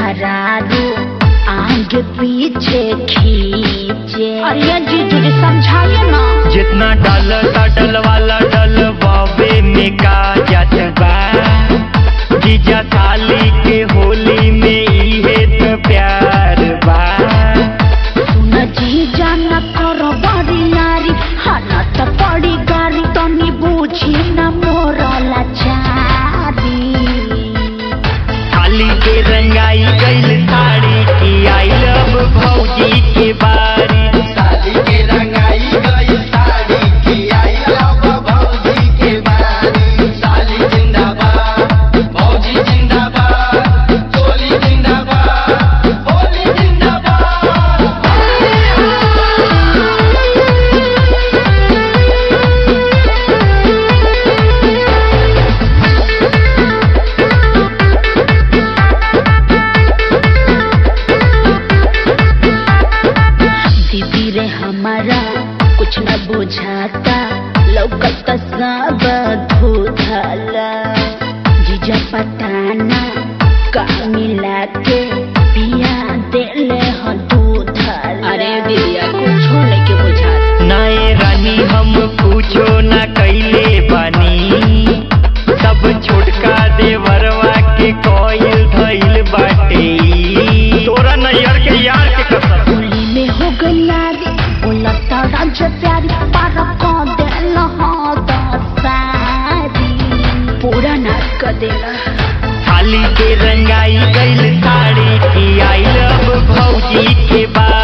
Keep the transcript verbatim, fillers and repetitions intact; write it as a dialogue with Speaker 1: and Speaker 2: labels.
Speaker 1: मेहरारू आगे पीछे खींचे। अरे जीजू जी समझाइए ना।
Speaker 2: जितना डल डल वाला डल बाबे में का जात बा। जीजा साली के होली में इहे तो प्यार बा।
Speaker 1: सुन जीजा न करो बड़ी नारी हालत पड़ी गारी तनी बूझी न मोरा लाचारी।
Speaker 2: साली के रंगाई गइल साड़ी की आई लव भौजी के बारी।
Speaker 3: साली के रंगाई गई साड़ी की आई लव भौजी के बारी। साली जिंदाबाद भौजी जिंदाबाद चोली जिंदाबाद होली जिंदाबाद।
Speaker 1: दीदी रे हमारा कुछ न बुझाता लौकत सब धुधला। जीजा पटाना का मिला के पिया देले ह दूधला। अरे दीदिया कुछ नहीं के बुझाता।
Speaker 2: नाए रानी हम पूछो ना कैले बानी। सब छोटका देवरवा के कोयल धइल बाटे। तोरा नैयर के यार के कसम।
Speaker 1: होली में हो गई यारी बोला तारा जे प्यारी पारा को देला हो दसारी। पूरा नाच कर देला।
Speaker 2: साली के रंगाई गइल साड़ी की आई लव भौजी के बारी।